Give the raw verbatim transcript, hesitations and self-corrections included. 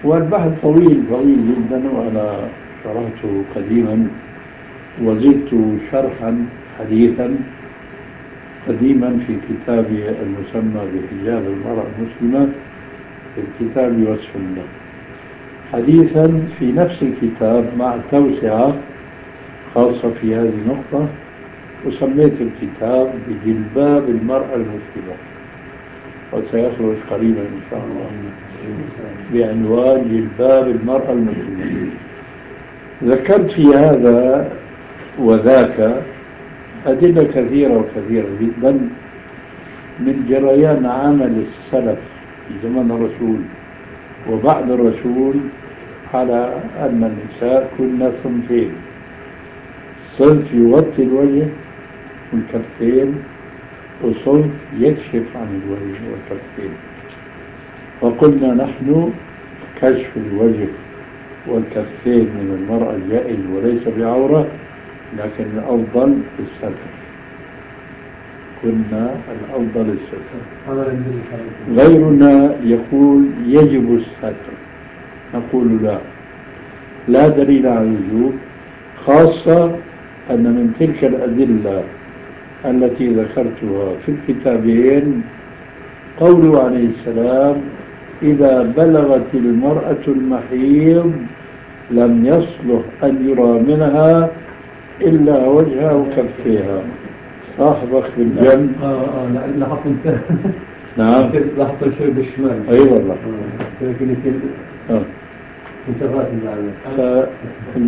والبحث طويل طويل جدا، وأنا شرحته قديما وزدت شرحا حديثا قديما في كتابي المسمى بحجاب المرأة المسلمة في الكتاب والسنة، حديثا في نفس الكتاب مع توسعة خاصة في هذه النقطة، وسميت الكتاب بجلباب المرأة المسلمة، وسيخرج قريبا إن شاء الله بعنوان جلباب المرأة المسلمة. ذكرت في هذا وذاك أدلة كثيرة وكثيرة جدا من جريان عمل السلف في زمن الرسول وبعد الرسول على أن النساء كن صنفين: صنف يغطي الوجه والكفين، وصنف يكشف عن الوجه والكفين. وقلنا نحن كشف الوجه والكفين من المرأة جائز وليس بعورة، لكن الأفضل الستر. كنا الأفضل الستر. غيرنا يقول يجب الستر، نقول لا، لا دليل على الوجوب، خاصة أن من تلك الأدلة التي ذكرتها في الكتابين قوله عليه السلام: إذا بلغت المرأة المحيض لم يصلح أن يرى منها إلا وجهها وكفيها. صاحبك بالجنب اه اه لا لاحظت انت. نعم لاحظت شوي بالشمال. اي والله لكن يمكن اه انتبهت.